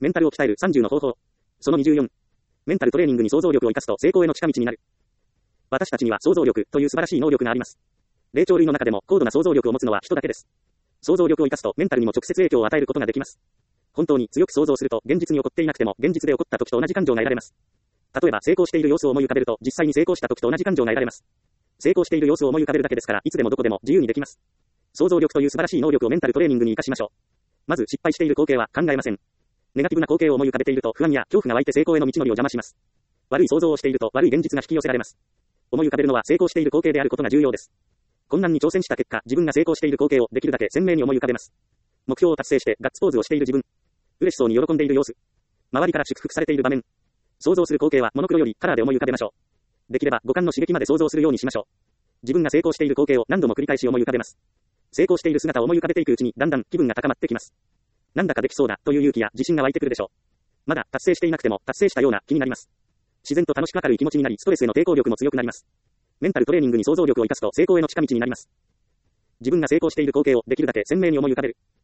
メンタルを鍛える30の方法。その24。メンタルトレーニングに想像力を生かすと成功への近道になる。私たちには想像力という素晴らしい能力があります。霊長類の中でも高度な想像力を持つのは人だけです。想像力を生かすとメンタルにも直接影響を与えることができます。本当に強く想像すると現実に起こっていなくても現実で起こった時と同じ感情が得られます。例えば成功している様子を思い浮かべると実際に成功した時と同じ感情が得られます。成功している様子を思い浮かべるだけですからいつでもどこでも自由にできます。想像力という素晴らしい能力をメンタルトレーニングに生かしましょう。まず失敗している光景は考えません。ネガティブな光景を思い浮かべていると不安や恐怖が湧いて成功への道のりを邪魔します。悪い想像をしていると悪い現実が引き寄せられます。思い浮かべるのは成功している光景であることが重要です。困難に挑戦した結果、自分が成功している光景をできるだけ鮮明に思い浮かべます。目標を達成してガッツポーズをしている自分。嬉しそうに喜んでいる様子。周りから祝福されている場面。想像する光景はモノクロよりカラーで思い浮かべましょう。できれば五感の刺激まで想像するようにしましょう。自分が成功している光景を何度も繰り返し思い浮かべます。成功している姿を思い浮かべていくうちにだんだん気分が高まってきます。なんだかできそうだという勇気や自信が湧いてくるでしょう。まだ達成していなくても達成したような気になります。自然と楽しく明るい気持ちになりストレスへの抵抗力も強くなります。メンタルトレーニングに想像力を生かすと成功への近道になります。自分が成功している光景をできるだけ鮮明に思い浮かべる。